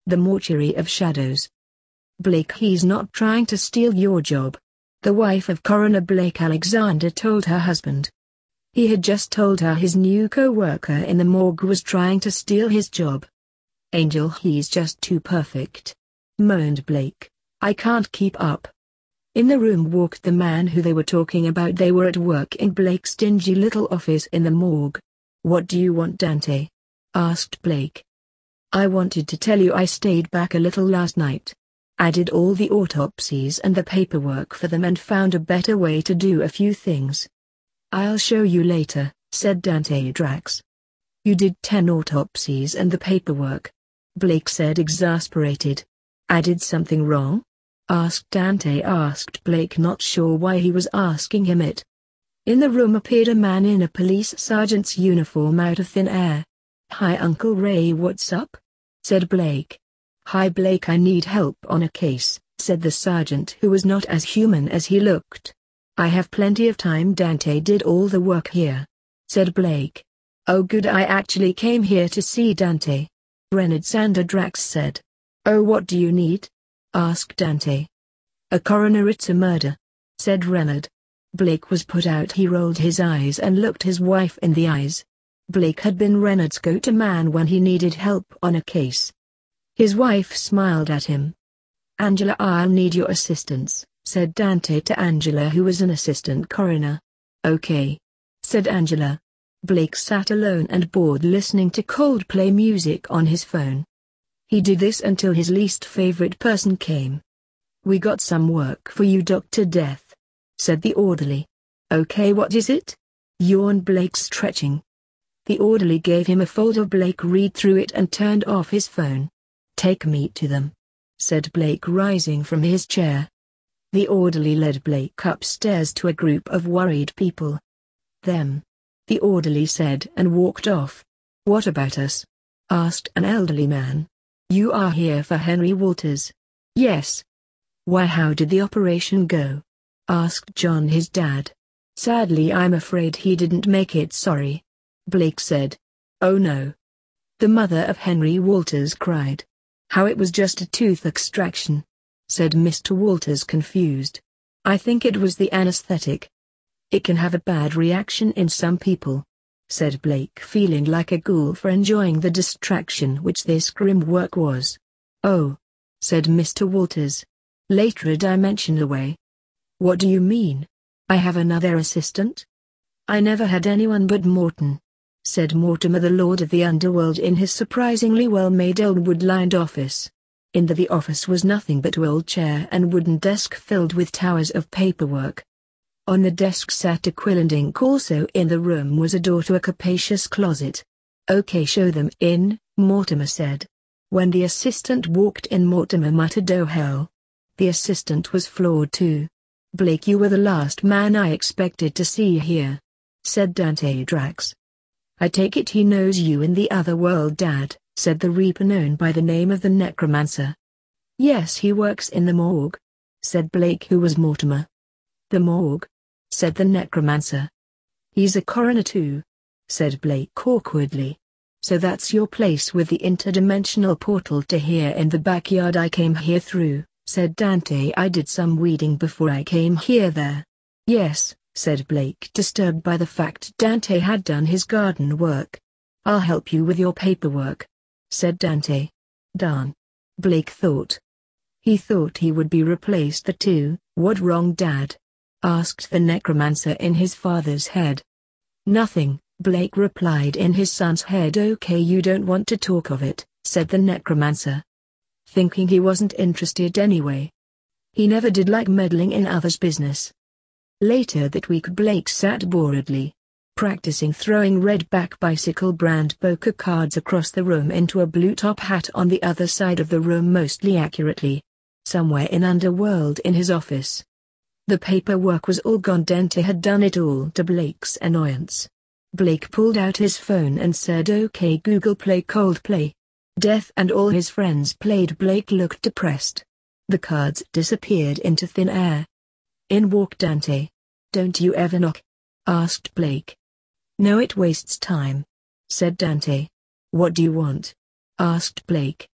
The Mortuary of Shadows. Blake, he's not trying to steal your job. The wife of Coroner Blake Alexander told her husband. He had just told her his new co-worker in the morgue was trying to steal his job. Angel, he's just too perfect, moaned Blake. I can't keep up. In the room walked the man who they were talking about. They were at work in Blake's dingy little office in the morgue. What do you want, Dante? Asked Blake. I wanted to tell you I stayed back a little last night. I did all the autopsies and the paperwork for them and found a better way to do a few things. I'll show you later, said Dante Drax. You did 10 autopsies and the paperwork, Blake said, exasperated. I did something wrong? Asked Dante. Asked Blake, not sure why he was asking him it. In the room appeared a man in a police sergeant's uniform out of thin air. Hi Uncle Ray, what's up? Said Blake. Hi Blake, I need help on a case, said the sergeant, who was not as human as he looked. I have plenty of time. Dante did all the work here, said Blake. Oh good, I actually came here to see Dante, Renard Sander Drax said. Oh, what do you need? Asked Dante. A coroner, it's a murder, said Renard. Blake was put out. He rolled his eyes and looked his wife in the eyes. Blake had been Renard's go-to man when he needed help on a case. His wife smiled at him. Angela, I'll need your assistance, said Dante to Angela, who was an assistant coroner. Okay, said Angela. Blake sat alone and bored listening to Coldplay music on his phone. He did this until his least favorite person came. We got some work for you, Dr. Death, said the orderly. Okay, what is it? Yawned Blake, stretching. The orderly gave him a folder. Blake read through it and turned off his phone. Take me to them, said Blake, rising from his chair. The orderly led Blake upstairs to a group of worried people. Them, the orderly said, and walked off. What about us? Asked an elderly man. You are here for Henry Walters. Yes. Why, how did the operation go? Asked John, his dad. Sadly, I'm afraid he didn't make it. Sorry, Blake said. Oh no. The mother of Henry Walters cried. How, it was just a tooth extraction, said Mr. Walters, confused. I think it was the anesthetic. It can have a bad reaction in some people, said Blake, feeling like a ghoul for enjoying the distraction which this grim work was. Oh, said Mr. Walters. Later a dimension away. What do you mean? I have another assistant? I never had anyone but Morton, said Mortimer, the Lord of the Underworld, in his surprisingly well-made Elmwood-lined office. In the office was nothing but an old chair and wooden desk filled with towers of paperwork. On the desk sat a quill and ink. Also in the room was a door to a capacious closet. Okay, show them in, Mortimer said. When the assistant walked in, Mortimer muttered, oh hell. The assistant was floored too. Blake, you were the last man I expected to see here, said Dante Drax. I take it he knows you in the other world, Dad, said the Reaper known by the name of the Necromancer. Yes, he works in the morgue, said Blake, who was Mortimer. The morgue, said the Necromancer. He's a coroner too, said Blake awkwardly. So that's your place with the interdimensional portal to here in the backyard I came here through, said Dante. I did some weeding before I came here there. Yes, said Blake, disturbed by the fact Dante had done his garden work. I'll help you with your paperwork, said Dante. Darn, Blake thought. He thought he would be replaced too. What wrong, Dad? Asked the Necromancer in his father's head. Nothing, Blake replied in his son's head. Okay, you don't want to talk of it, said the Necromancer. Thinking he wasn't interested anyway. He never did like meddling in others' business. Later that week, Blake sat boredly, practicing throwing red-back bicycle brand poker cards across the room into a blue top hat on the other side of the room mostly accurately. Somewhere in Underworld in his office. The paperwork was all gone. Dante had done it all to Blake's annoyance. Blake pulled out his phone and said, okay Google, play Coldplay. Death and all his friends played. Blake looked depressed. The cards disappeared into thin air. In walked Dante. Don't you ever knock? Asked Blake. No, it wastes time, said Dante. What do you want? Asked Blake.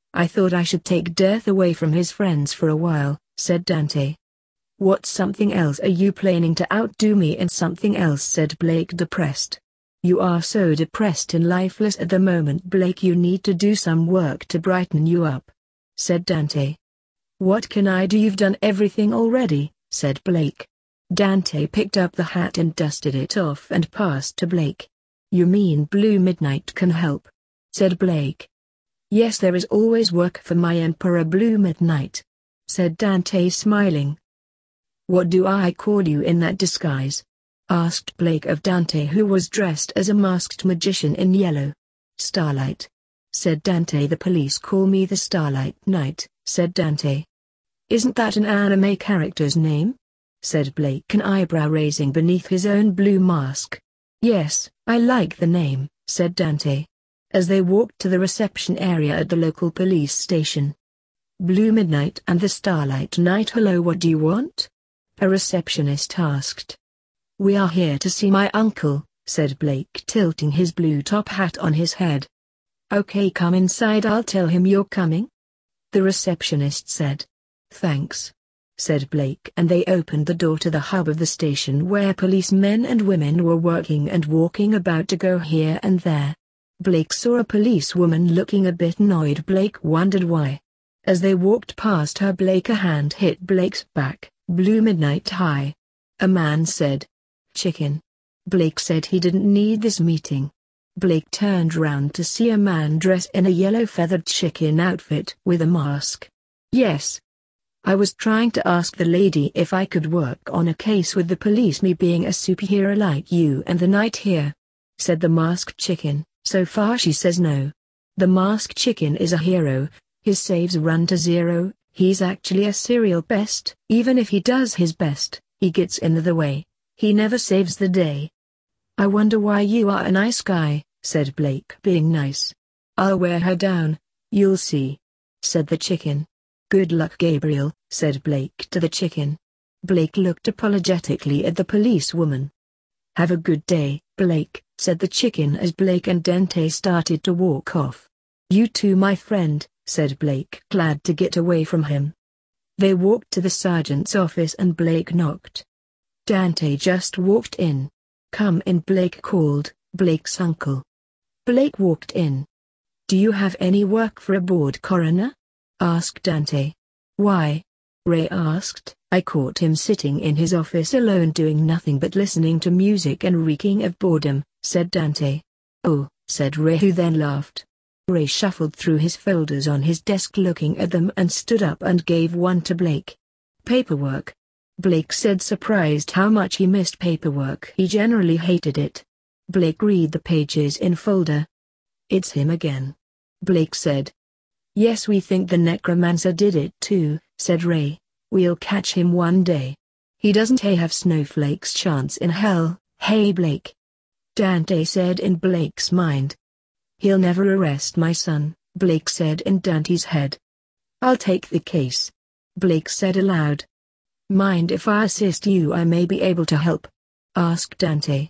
I thought I should take Death away from his friends for a while, said Dante. What something else are you planning to outdo me in something else, said Blake, depressed. You are so depressed and lifeless at the moment, Blake. You need to do some work to brighten you up, said Dante. What can I do? You've done everything already, said Blake. Dante picked up the hat and dusted it off and passed to Blake. You mean Blue Midnight can help? Said Blake. Yes, there is always work for my Emperor Blue Midnight, said Dante, smiling. What do I call you in that disguise? Asked Blake of Dante, who was dressed as a masked magician in yellow. Starlight, said Dante. The police call me the Starlight Knight, said Dante. Isn't that an anime character's name? Said Blake, an eyebrow raising beneath his own blue mask. Yes, I like the name, said Dante. As they walked to the reception area at the local police station. Blue Midnight and the Starlight Knight. Hello, what do you want? A receptionist asked. We are here to see my uncle, said Blake, tilting his blue top hat on his head. Okay, come inside, I'll tell him you're coming. The receptionist said. Thanks, said Blake, and they opened the door to the hub of the station where policemen and women were working and walking about to go here and there. Blake saw a policewoman looking a bit annoyed. Blake wondered why. As they walked past her, a hand hit Blake's back. Blue Midnight, hi. A man said. Chicken. Blake said he didn't need this meeting. Blake turned round to see a man dressed in a yellow feathered chicken outfit with a mask. Yes. I was trying to ask the lady if I could work on a case with the police, me being a superhero like you and the knight here, said the masked chicken. So far she says no. The masked chicken is a hero, his saves run to 0, he's actually a serial best. Even if he does his best, he gets in the way, he never saves the day. I wonder why you are a nice guy, said Blake, being nice. I'll wear her down, you'll see, said the chicken. Good luck, Gabriel, said Blake to the chicken. Blake looked apologetically at the policewoman. Have a good day, Blake, said the chicken as Blake and Dante started to walk off. You too, my friend, said Blake, glad to get away from him. They walked to the sergeant's office and Blake knocked. Dante just walked in. Come in, Blake called, Blake's uncle. Blake walked in. Do you have any work for a board coroner? Asked Dante. Why? Ray asked. I caught him sitting in his office alone doing nothing but listening to music and reeking of boredom, said Dante. Oh, said Ray, who then laughed. Ray shuffled through his folders on his desk looking at them and stood up and gave one to Blake. Paperwork. Blake said, surprised how much he missed paperwork. He generally hated it. Blake read the pages in folder. It's him again. Blake said. Yes, we think the necromancer did it too, said Ray. We'll catch him one day. He doesn't have snowflake's chance in hell, hey Blake. Dante said in Blake's mind. He'll never arrest my son, Blake said in Dante's head. I'll take the case. Blake said aloud. Mind if I assist you? I may be able to help, asked Dante.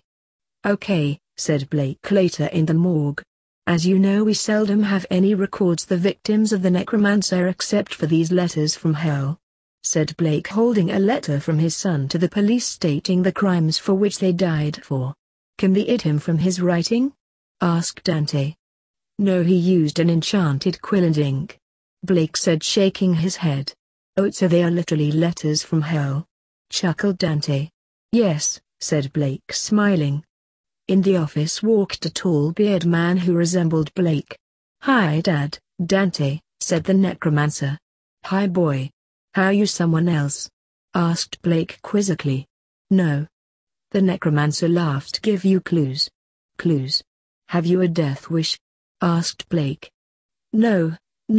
Okay, said Blake later in the morgue. As you know, we seldom have any records the victims of the necromancer except for these letters from hell, said Blake, holding a letter from his son to the police stating the crimes for which they died for. Can they eat him from his writing? Asked Dante. No, he used an enchanted quill and ink. Blake said, shaking his head. Oh, so they are literally letters from hell? Chuckled Dante. Yes, said Blake, smiling. In the office walked a tall beard man who resembled Blake. Hi Dad, Dante, said the necromancer. Hi boy. How you someone else? Asked Blake quizzically. No. The necromancer laughed. Give you clues. Clues? Have you a death wish? Asked Blake. No,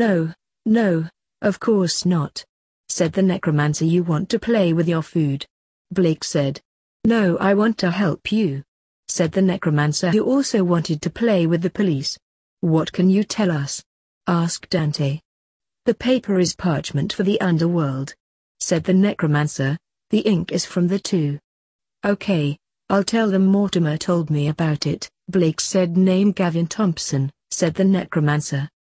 of course not, said the necromancer. You want to play with your food? Blake said. No, I want to help you, said the necromancer, who also wanted to play with the police. What can you tell us? Asked Dante. The paper is parchment for the underworld, said the necromancer. The ink is from the two. Okay, I'll tell them. Mortimer told me about it, Blake said. Name Gavin Thompson, said the necromancer.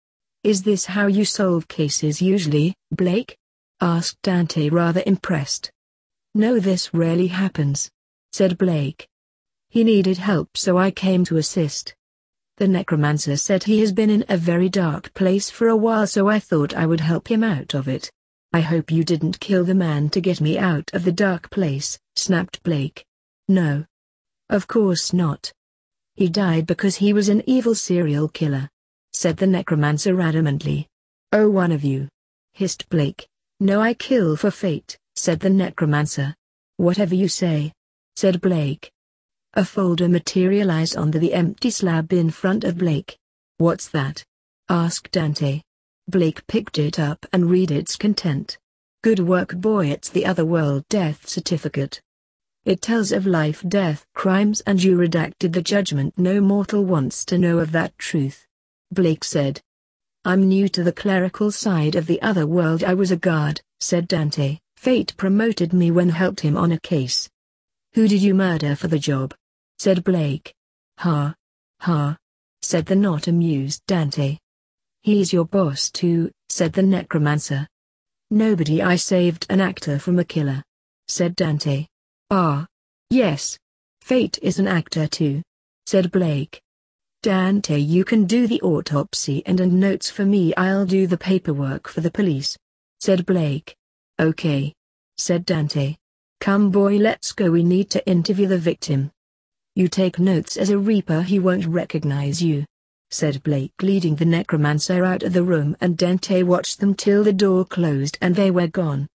Is this how you solve cases usually, Blake? Asked Dante, rather impressed. No, this rarely happens, said Blake. He needed help, so I came to assist. The necromancer said he has been in a very dark place for a while, so I thought I would help him out of it. I hope you didn't kill the man to get me out of the dark place, snapped Blake. No. Of course not. He died because he was an evil serial killer, said the necromancer adamantly. Oh, one of you, hissed Blake. No, I kill for fate, said the necromancer. Whatever you say, said Blake. A folder materialized onto the empty slab in front of Blake. What's that? Asked Dante. Blake picked it up and read its content. Good work, boy, it's the Otherworld death certificate. It tells of life, death, crimes, and you redacted the judgment. No mortal wants to know of that truth, Blake said. I'm new to the clerical side of the Otherworld. I was a guard, said Dante. Fate promoted me when helped him on a case. Who did you murder for the job? Said Blake. Ha. Ha. Said the not amused Dante. He's your boss too, said the necromancer. Nobody, I saved an actor from a killer, said Dante. Ah. Yes. Fate is an actor too, said Blake. Dante, you can do the autopsy and notes for me. I'll do the paperwork for the police, said Blake. Okay, said Dante. Come boy, let's go, we need to interview the victim. You take notes. As a Reaper he won't recognize you, said Blake, leading the necromancer out of the room, and Dante watched them till the door closed and they were gone.